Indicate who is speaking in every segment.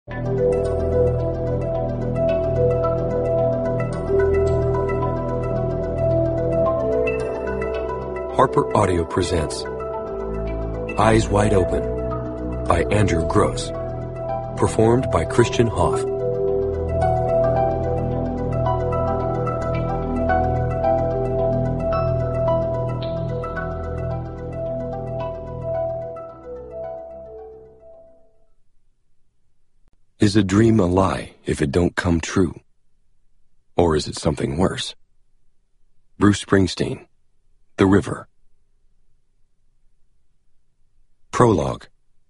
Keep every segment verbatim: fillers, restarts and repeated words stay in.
Speaker 1: Harper Audio presents Eyes Wide Open by Andrew Gross, performed by Christian Hoff. Is a dream a lie if it don't come true? Or is it something worse? Bruce Springsteen, The River. Prologue.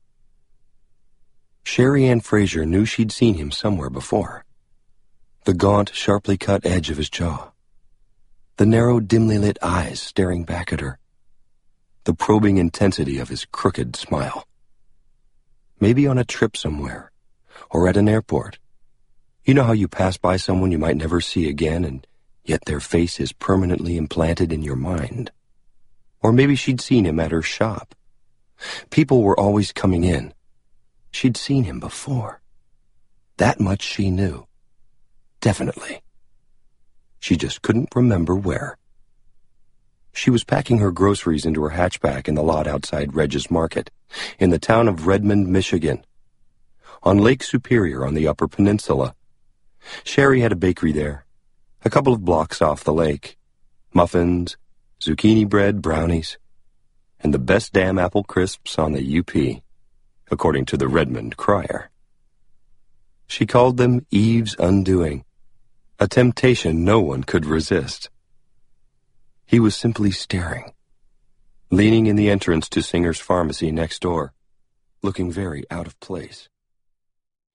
Speaker 1: Sherry Ann Fraser knew she'd seen him somewhere before. The gaunt, sharply cut edge of his jaw. The narrow, dimly lit eyes staring back at her. The probing intensity of his crooked smile. Maybe on a trip somewhere, or at an airport. You know how you pass by someone you might never see again, and yet their face is permanently implanted in your mind. Or maybe she'd seen him at her shop. People were always coming in. She'd seen him before. That much she knew. Definitely. She just couldn't remember where. She was packing her groceries into her hatchback in the lot outside Regis Market, in the town of Redmond, Michigan. On Lake Superior on the Upper Peninsula. Sherry had a bakery there, a couple of blocks off the lake. Muffins, zucchini bread, brownies, and the best damn apple crisps on the U P, according to the Redmond Crier. She called them Eve's Undoing, a temptation no one could resist. He was simply staring, leaning in the entrance to Singer's Pharmacy next door, looking very out of place.